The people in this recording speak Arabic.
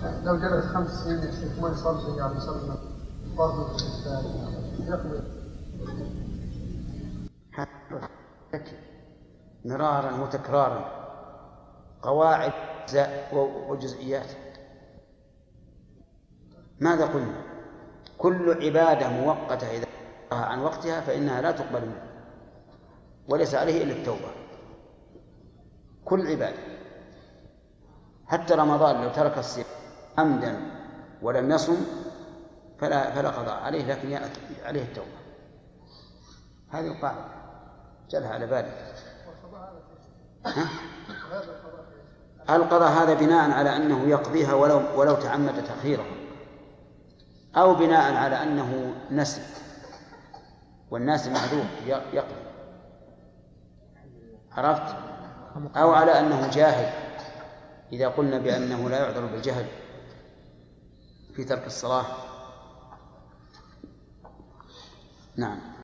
لو جلس 5 سنين يا شيخ ما يصلي يعني يصلي فرض يقضي مرارا وتكرارا قواعد وجزئيات. ماذا قلنا؟ كل عبادة مؤقتة إذا عن وقتها فإنها لا تقبل منه وليس عليه إلا التوبة. كل عبادة حتى رمضان لو ترك الصيام عمدا ولم يصم فلا قضاء عليه، لكن عليه التوبة. هذه القاعدة جلها على بالك. القضاء هذا بناء على أنه يقضيها ولو تعمد تأخيرها، أو بناء على أنه نسي والناس معذور يقضي، عرفت؟ أو على أنه جاهل إذا قلنا بأنه لا يعذر بالجهل في ترك الصلاة. نعم.